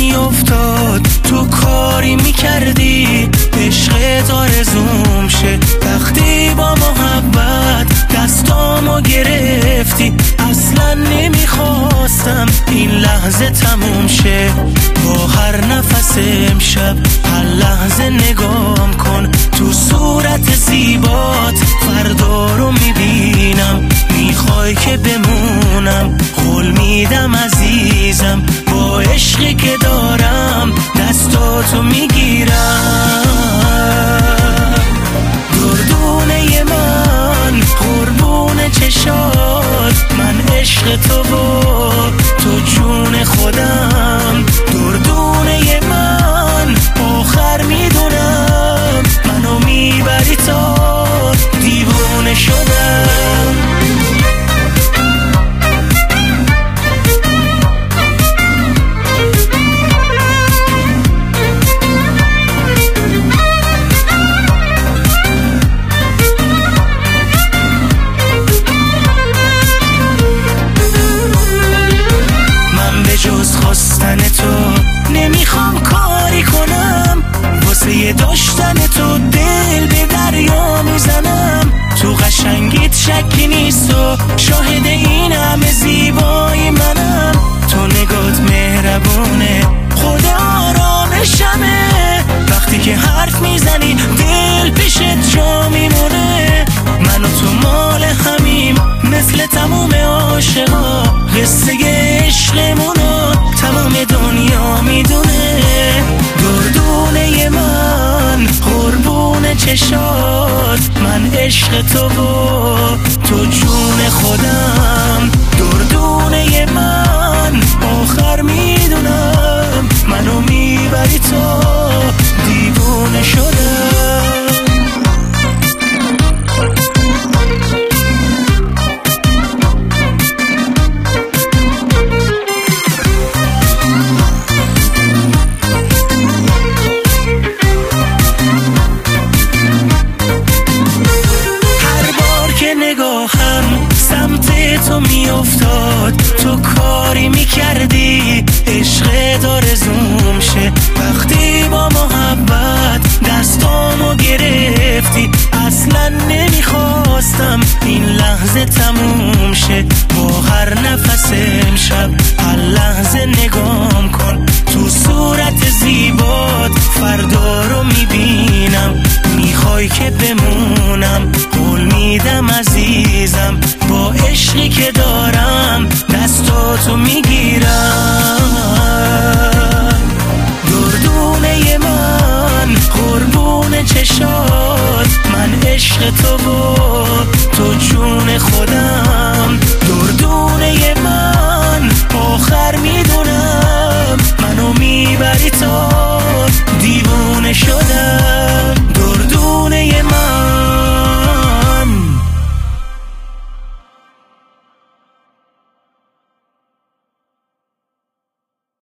میافتاد تو کاری میکردی عشقت آرزوم شه. وقتی با محبت دستامو گرفتی اصلا نمیخواستم این لحظه تموم شه. با هر نفس امشب هر لحظه نگام کن تو صورت زیبات فردا رو میبینم. میخوای که بمونم قول میدم عزیزم با عشقی که دارم دستاتو میگیرم. دردونه من قربون چشات من عشق تو و تو جون خودم. دردونه من آخر میدونم منو میبری تا دیوونه شدم. جز خواستن تو نمیخوام کاری کنم واسه داشتن تو دل به دریا میزنم. تو قشنگیت شکی نیست و شاهد این همه زیبایی منم. تو نگات مهربونه خود آرامشمه. وقتی که حرف میزنی دل پیشت جا میمونه. من و تو مال همیم مثل تموم عاشقا. قصه عشقمونو تمام دنیا میدونه. دردونه من قربون چشات من عشق تو و تو جون خودم. دردونه من آخر میدونم منو میبری تا دیوونه شدم. تو میافتاد تو کاری میکردی عشقت آرزوم شه. وقتی با محبت دستامو گرفتی اصلا نمیخواستم این لحظه تموم شه. با هر نفس امشب هر لحظه نگام کن تو صورت زیبات فردا رو میبینم. میخوای که بمون